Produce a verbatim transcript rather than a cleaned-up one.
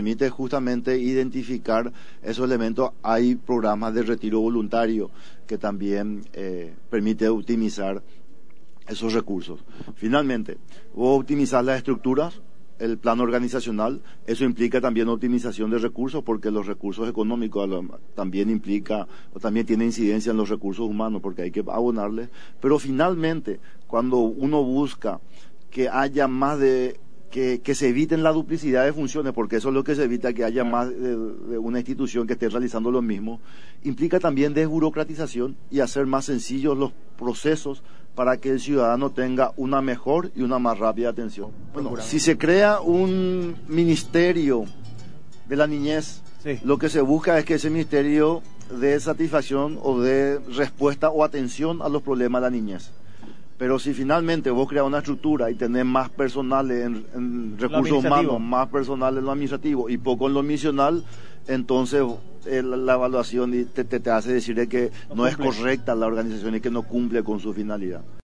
permite justamente identificar esos elementos. Hay programas de retiro voluntario que también eh, permite optimizar esos recursos. Finalmente, vos optimizar las estructuras, el plano organizacional, eso implica también optimización de recursos, porque los recursos económicos también implica, o también tiene incidencia en los recursos humanos, porque hay que abonarles. Pero finalmente, cuando uno busca que haya más de, que, que se eviten la duplicidad de funciones, porque eso es lo que se evita, que haya más de, de una institución que esté realizando lo mismo, implica también desburocratización y hacer más sencillos los procesos para que el ciudadano tenga una mejor y una más rápida atención. Bueno, si se crea un ministerio de la niñez, sí, lo que se busca es que ese ministerio dé satisfacción o dé respuesta o atención a los problemas de la niñez. Pero si finalmente vos creas una estructura y tenés más personal en, en recursos humanos, más personal en lo administrativo y poco en lo misional, entonces eh, la, la evaluación te, te, te hace decir de que no, no es correcta la organización y que no cumple con su finalidad.